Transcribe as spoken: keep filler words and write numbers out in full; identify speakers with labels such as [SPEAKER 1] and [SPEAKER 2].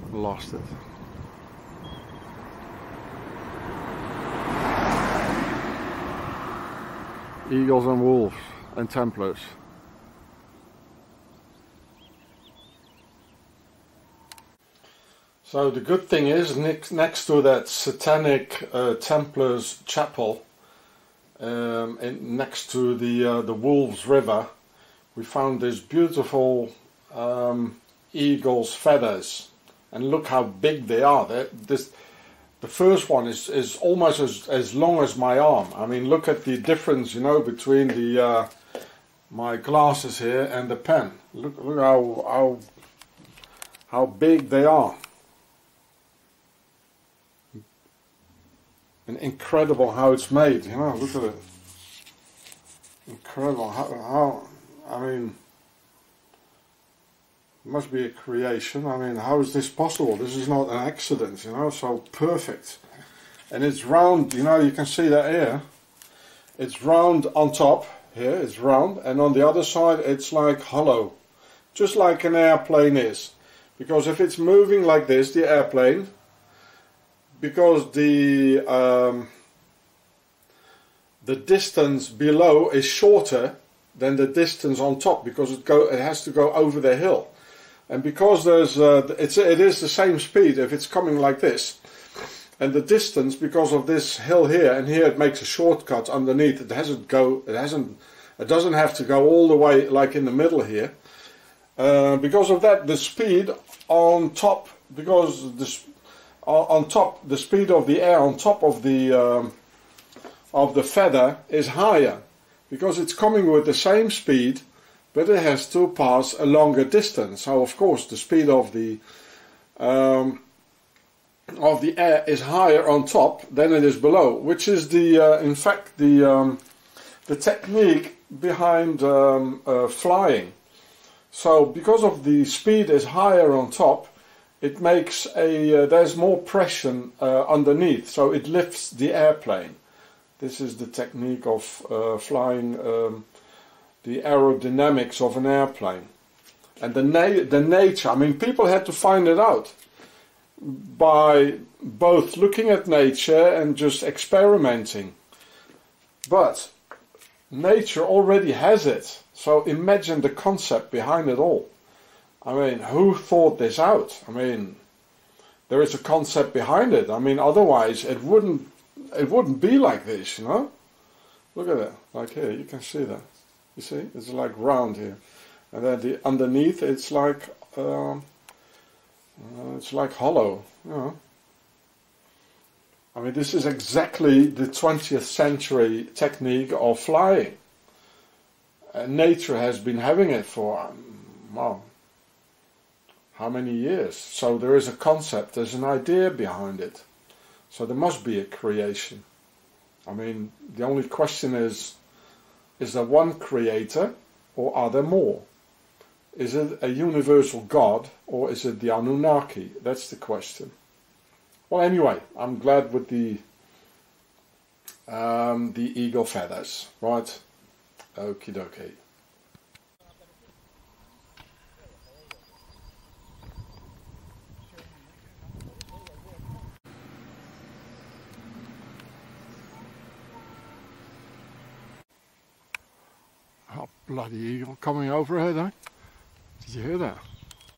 [SPEAKER 1] Lost it. Eagles and wolves and Templars. So the good thing is, next, next to that satanic uh, Templars chapel, um, and next to the uh, the Wolves River, we found this beautiful um, eagle's feathers, and look how big they are. They're, this, the first one is is almost as as long as my arm. I mean, look at the difference, you know, between the uh, my glasses here and the pen. Look, look how how how big they are. And incredible how it's made, you know, look at it. Incredible how, how I mean, it must be a creation. I mean, how is this possible? This is not an accident, you know, so perfect. And it's round, you know, you can see that here. It's round on top, here, it's round, and on the other side it's like hollow. Just like an airplane is. Because if it's moving like this, the airplane, because the um, the distance below is shorter than the distance on top, because it go it has to go over the hill, and because there's uh, it's it is the same speed if it's coming like this, and the distance, because of this hill here and here, it makes a shortcut underneath. It hasn't go it hasn't it doesn't have to go all the way like in the middle here. Uh, because of that, the speed on top, because this. On top, the speed of the air on top of the um, of the feather is higher, because it's coming with the same speed, but it has to pass a longer distance. So of course the speed of the um, of the air is higher on top than it is below, which is the uh, in fact the um, the technique behind um, uh, flying. So because of the speed is higher on top, it makes a, uh, there's more pressure uh, underneath, so it lifts the airplane. This is the technique of uh, flying, um, the aerodynamics of an airplane. And the, na the nature, I mean, people had to find it out by both looking at nature and just experimenting. But nature already has it, so imagine the concept behind it all. I mean, who thought this out? I mean, there is a concept behind it. I mean, otherwise it wouldn't it wouldn't be like this, you know? Look at it, like here, you can see that. You see, it's like round here, and then the underneath it's like um, uh, it's like hollow, you know? I mean, this is exactly the twentieth century technique of flying. And nature has been having it for um, well. How many years? So there is a concept, there's an idea behind it. So there must be a creation. I mean, the only question is, is there one creator, or are there more? Is it a universal God, or is it the Anunnaki? That's the question. Well, anyway, I'm glad with the um, the eagle feathers, right? Okie dokie. Oh, bloody eagle coming over here, though. Did you hear that?